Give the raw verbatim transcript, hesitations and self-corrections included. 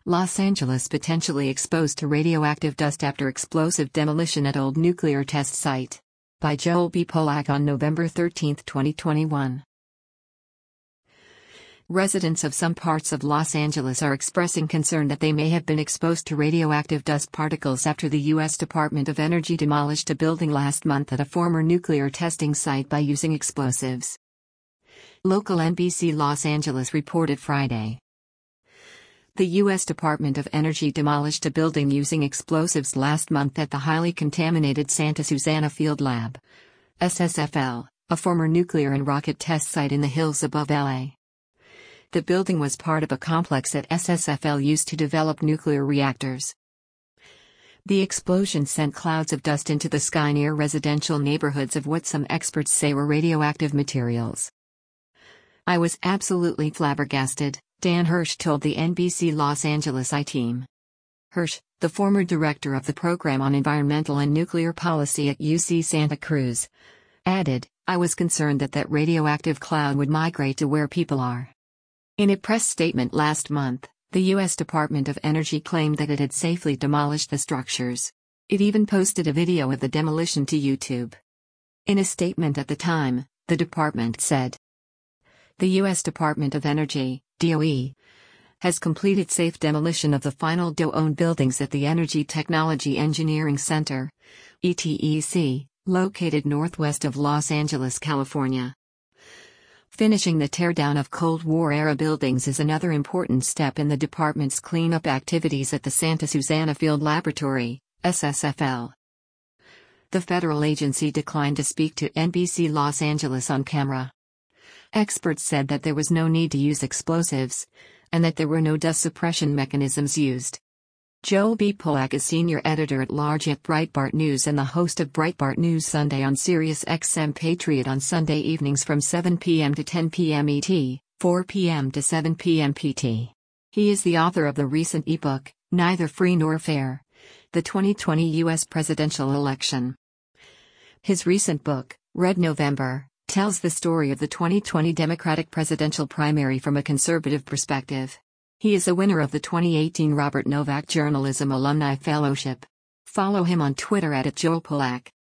Los Angeles potentially exposed to radioactive dust after explosive demolition at old nuclear test site. By Joel B. Polak on November thirteenth, twenty twenty-one. Residents of some parts of Los Angeles are expressing concern that they may have been exposed to radioactive dust particles after the U S Department of Energy demolished a building last month at a former nuclear testing site by using explosives. Local N B C Los Angeles reported Friday. The U S Department of Energy demolished a building using explosives last month at the highly contaminated Santa Susana Field Lab, S S F L, a former nuclear and rocket test site in the hills above L A. The building was part of a complex that S S F L used to develop nuclear reactors. The explosion sent clouds of dust into the sky near residential neighborhoods of what some experts say were radioactive materials. "I was absolutely flabbergasted," Dan Hirsch told the N B C Los Angeles I-Team. Hirsch, the former director of the Program on Environmental and Nuclear Policy at U C Santa Cruz, added, "I was concerned that that radioactive cloud would migrate to where people are." In a press statement last month, the U S Department of Energy claimed that it had safely demolished the structures. It even posted a video of the demolition to YouTube. In a statement at the time, the department said, "The U S Department of Energy, D O E, has completed safe demolition of the final D O E-owned buildings at the Energy Technology Engineering Center, E T E C, located northwest of Los Angeles, California." Finishing the teardown of Cold War-era buildings is another important step in the department's cleanup activities at the Santa Susana Field Laboratory, S S F L. The federal agency declined to speak to N B C Los Angeles on camera. Experts said that there was no need to use explosives, and that there were no dust suppression mechanisms used. Joel B. Polak is senior editor-at-large at Breitbart News and the host of Breitbart News Sunday on Sirius X M Patriot on Sunday evenings from seven p m to ten p m E T, four p m to seven p m P T. He is the author of the recent ebook, Neither Free Nor Fair: The twenty twenty U S Presidential Election. His recent book, Red November, tells the story of the twenty twenty Democratic presidential primary from a conservative perspective. He is a winner of the twenty eighteen Robert Novak Journalism Alumni Fellowship. Follow him on Twitter at Joel Polak.